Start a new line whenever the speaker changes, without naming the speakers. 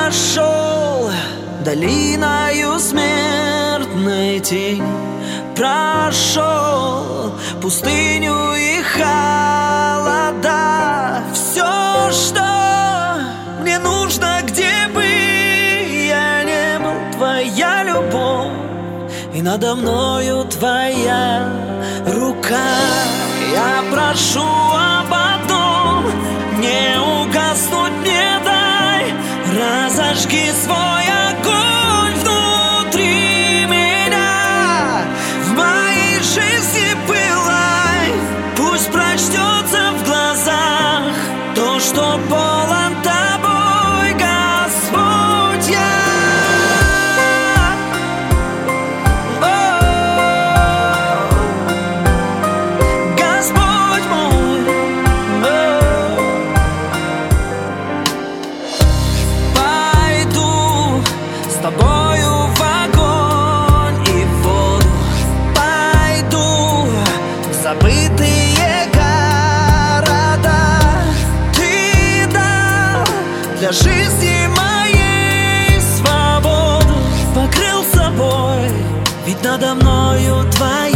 прошел долиною смертной тень, прошел пустыню и холода. Все, что мне нужно, где бы я не был, твоя любовь, и надо мною твоя рука. Я прошу об одном: не угаснуть мне дай, разожги свой огонь внутри меня, в моей жизни пылай, пусть прочтется в глазах то, что полон тобой, Господь, я. Господь мой, пойду с тобою в огонь и в воду, пойду в забытые города. Ты дал для жизни моей свободу, покрыл собой, ведь надо мною твоя